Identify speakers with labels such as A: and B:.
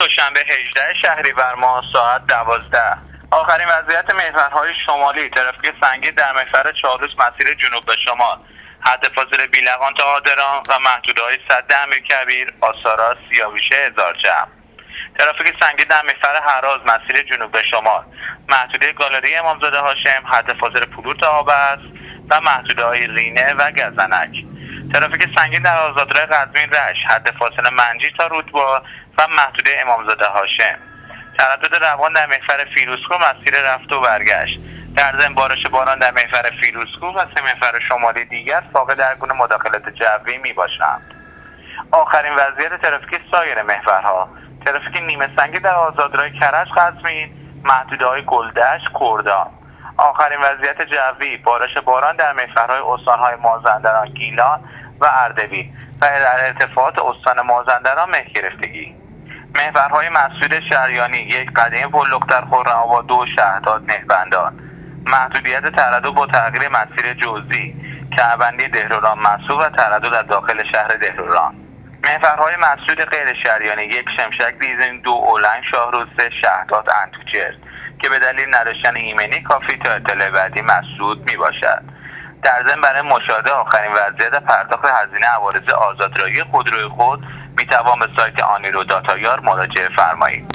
A: دوشنبه 18 شهریور ماه ساعت 12. آخرین وضعیت محورهای شمالی ترافیک سنگین در محور چالوس مسیر جنوب به شمال، حد فاصله بیلقان تا آدران و محدوده‌های سد امیرکبیر، آسارا، سیاویشه، هزارجمع. ترافیک سنگین در محور هراز مسیر جنوب به شمال، محدوده گالری امامزاده هاشم، حد فاصله پلور تا آبست و محدوده‌های رینه و گزنک. ترافیک سنگین در آزادراه قزوین رشت، حد فاصله منجی تا رودبار و محدوده امامزاده هاشم. تردد روان در محور فیروزکوه مسیر رفت و برگشت. در ضمن بارش باران در محور فیروزکوه و سه محور شمالی دیگر فاقد هر گونه مداخلت جوی می باشند. آخرین وضعیت ترافیک سایر محورها: ترافیک نیمه سنگین در آزادراه کرج قزوین، محدوده‌های گلدشت، کردان. آخرین وضعیت جوی: بارش باران در محورهای استان‌های مازندران، گیلان و اردبیل و در ارتفاعات استان مازندران مهرگرفتگی. محورهای مسعود شریانی، یک قدیم بلوک در خرم‌آباد، 2 شهداد مهربندان. محدودیت تردد با تغییر مسیر جزئی، کمربندی دهروران مسعود و تردد در داخل شهر دهروران. محورهای مسعود غیر شریانی، 1 شمشک دیزین، 2 اولنگ شاهرو، 3 شهداد انتوچر که به دلیل نداشتن ایمنی کافی تا اطلاع بعدی مسعود می باشد. در ضمن برای مشاهده آخرین وضعیت پرداخت هزینه عوارض آزادراهی خودروی خود می توان به سایت آنیرو داتایار مراجعه فرمایید.